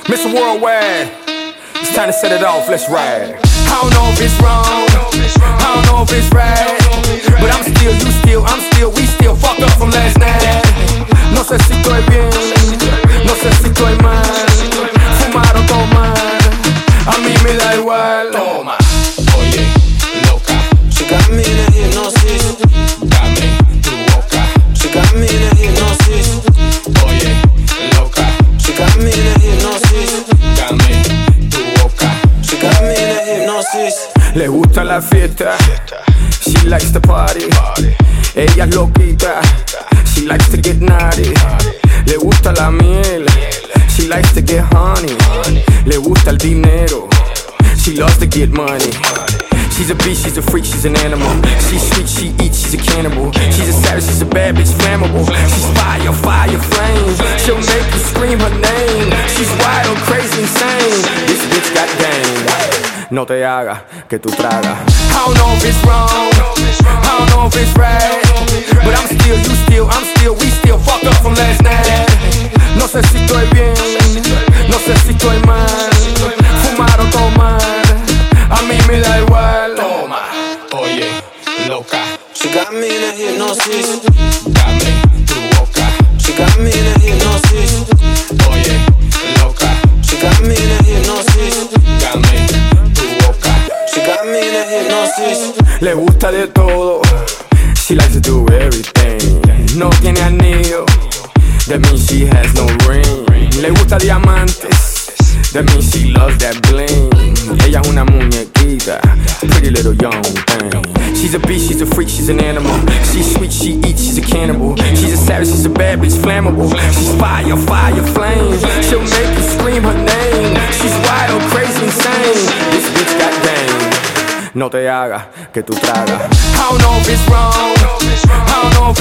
Mr. Worldwide, it's time to set it off, let's ride. I don't know if it's wrong, I don't know if it's right, but I'm still, you still, I'm still, we still fucked up from last night. No sé si estoy bien, no sé si estoy mal, fumar o tomar, a mí me da igual. Toma, oye, loca, she got me in a hypnosis. Dame tu boca, she got me in a hypnosis. Oye, loca, she got me in a hypnosis. Dame tu boca, she got me in a hypnosis. Le gusta la fiesta, she likes to party. Ella es loquita, she likes to get naughty. Le gusta la miel, she likes to get honey. Le gusta el dinero, she loves to get money. She's a beast, she's a freak, she's an animal. She's sweet, she eats, she's a cannibal. She's a savage, she's a bad bitch, flammable. She's fire, fire, flame. She'll make you scream her name. She's wild, crazy, insane. This bitch got game. No te hagas, que tú tragas. I don't know if it's wrong, I don't know if it's right, but I'm still, you still, I'm still, we still fucked up from last night. No sé si estoy bien, no sé si estoy mal, fumar o tomar, a mí me da igual. Toma, oye, loca, she got me in a hypnosis. Dame tu boca, she got me in a hypnosis. Oye, loca, she got me in a hypnosis. Dame tu boca, she got me in a hypnosis. Le gusta de todo, she likes to do everything. No tiene anillo, that means she has no ring. Le gusta diamantes, that means she loves that bling. Ella es una muñequita, pretty little young thing. She's a beast, she's a freak, she's an animal. She's sweet, she eats, she's a cannibal. She's a savage, she's a bad bitch, flammable. She's fire, fire, flame. She'll make you scream her name. She's wild, crazy, insane. This bitch got game. No te hagas, que tú tragas. I don't know if it's wrong, I don't know if